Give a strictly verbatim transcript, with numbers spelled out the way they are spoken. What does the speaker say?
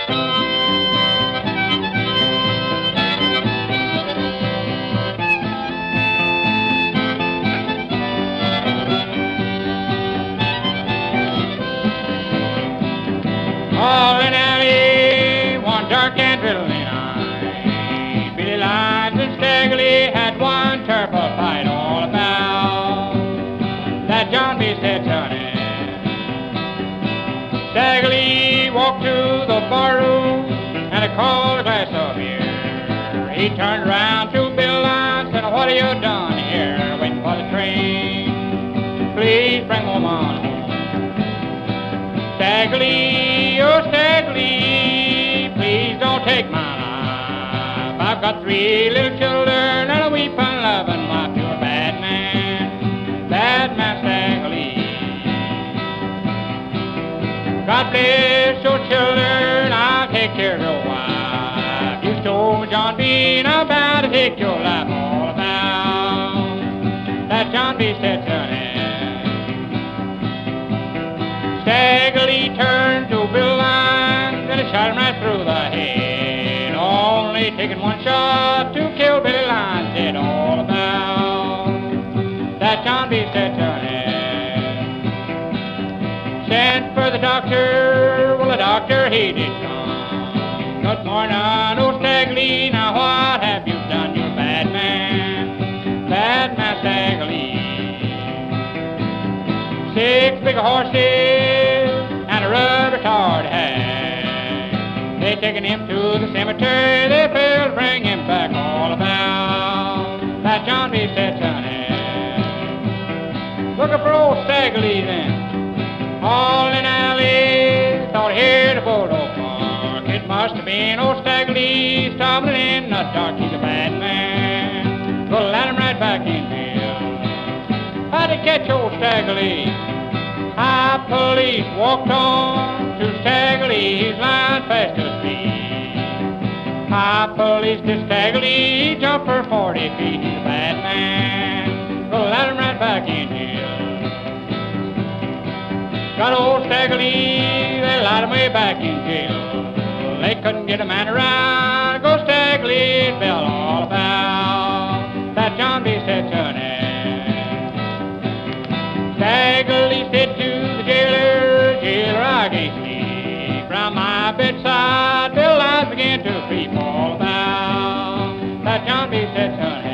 All in alley, one dark and drizzling night, Billy Lyons and Staggerly had one terrible fight all about that John B. said, Johnny. Staggerly walked to the barroom and he called a glass of beer. He turned around to Bill Lyons and said, what have you done here, waiting for the train? Please bring home on home. Staggerly, oh Staggerly, please don't take my life. I've got three little children and a wee fun loving wife. You're a bad man, bad man Staggerly. God bless your children, I'll take care of your wife. You stole John B. and I'm bound to take your life. All about that John B. said, Sonny. Staggerly turned to Bill Lyons and he shot him right through the head. Only taking one shot to kill Billy Lyons. Said all about that John B. said, Sonny. Sent for the doctor, well the doctor he did come. Good morning, oh Staggerly, now what have you done? You're a bad man, bad man Staggerly. Six big horses and a rubber tarred hag. They taken him to the cemetery, they failed to bring him back. All about that John B. said, Sonny. Looking for old Staggerly then. All in alley, thought he heard a bulldog bark. It must have been old Staggerly stumbling in the dark. He's a bad man, gonna let him right back in here. How'd he catch old Staggerly? High police walked on to Staggerly, he's lying fast asleep. High police to Staggerly, he jumped for forty feet. He's a bad man, gonna let him right back in here. Got old Staggerly, they lied him way back in jail. They couldn't get a man around, go Staggerly, fell all about that John B. said, Sonny. Staggerly said to the jailer, jailer, I can't sleep. Round my bedside, Bill Lyons began to creep. All about that John B. said, Sonny.